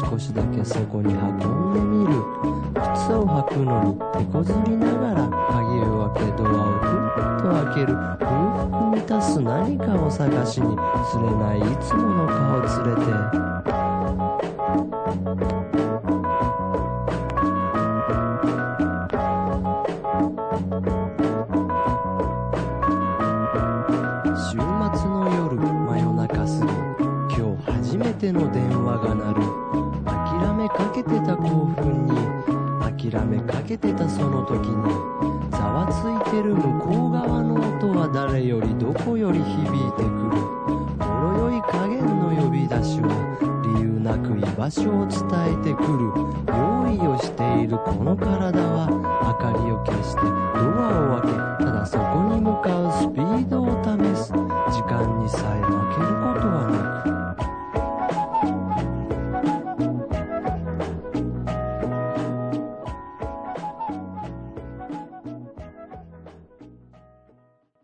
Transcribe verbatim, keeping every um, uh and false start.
少しだけそこに運んでみる。靴を履くのに手こずりながら鍵を開けドアをふっと開ける。空腹満たす何かを探しに釣れないいつもの顔連れて週末の夜、真夜中過ぎ、今日初めての電話が鳴る。諦めかけてた興奮に諦めかけてたその時にざわついてる向こう側の音は誰よりどこより響いてくる。ほろ酔い加減の呼び出しは理由なく居場所を伝えてくる。用意をしているこの体は明かりを消してドアを開け、ただそこに向かうスピードを試す。時間にさえ負けることはなく